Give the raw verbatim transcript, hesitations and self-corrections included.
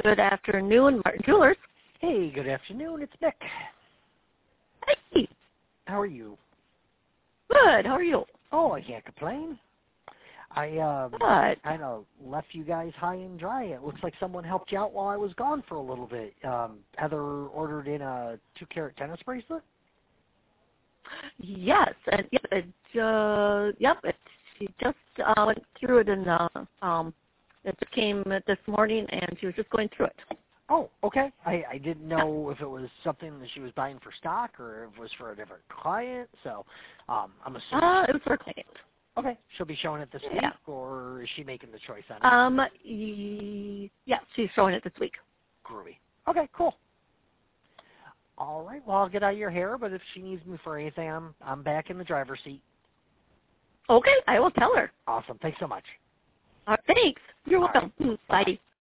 good afternoon, Martin Jewelers. Hey, good afternoon. It's Nick. Hey. How are you? Good. How are you? Oh, I can't complain. I um, Good. kind of left you guys high and dry. It looks like someone helped you out while I was gone for a little bit. Um, Heather ordered in a two-carat tennis bracelet. Yes, and yep, it, uh, yep, it, she just uh, went through it, and uh, um, it just came this morning, and she was just going through it. Oh, okay. I, I didn't know if it was something that she was buying for stock or if it was for a different client. So um, I'm assuming. Uh, it was for a client. Okay, she'll be showing it this Yeah. week, or is she making the choice on it? Um, y- yeah, she's showing it this week. Groovy. Okay, cool. All right, well, I'll get out of your hair, but if she needs me for anything, I'm, I'm back in the driver's seat. Okay, I will tell her. Awesome. Thanks so much. Uh, thanks. You're All welcome. right. Bye.